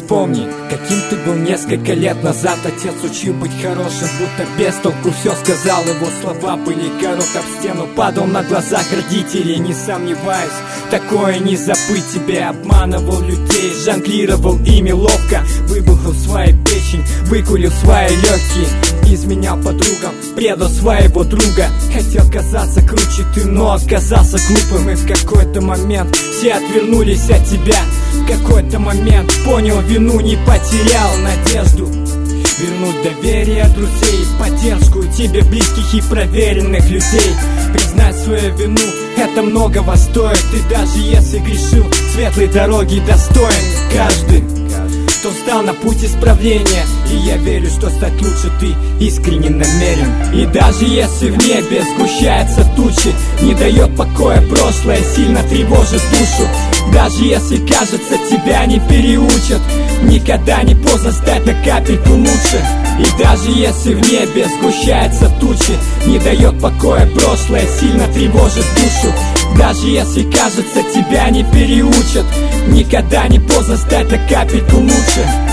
Вспомни, каким ты был несколько лет назад. Отец учил быть хорошим, будто без толку все сказал. Его слова были горох об стену, падал на глазах родителей. Не сомневаюсь, такое не забыть тебе. Обманывал людей, жонглировал ими ловко. Выбухал свою печень, выкурил свои легкие. Изменял подругам, предал своего друга. Хотел казаться круче ты, но оказался глупым. И в какой-то момент все отвернулись от тебя. В какой-то момент понял вину, не потерял надежду вернуть доверие друзей, поддержку тебе близких и проверенных людей. Признать свою вину, это многого стоит. И даже если грешил, светлой дороги достоин каждый, кто встал на путь исправления. И я верю, что стать лучше ты искренне намерен. И даже если в небе сгущаются тучи, не дает покоя прошлое, сильно тревожит душу. Даже если кажется, тебя не переучат, никогда не поздно стать на капельку лучше. И даже если в небе сгущаются тучи, не дает покоя прошлое, сильно тревожит душу. Даже если кажется, тебя не переучат, никогда не поздно стать на капельку лучше.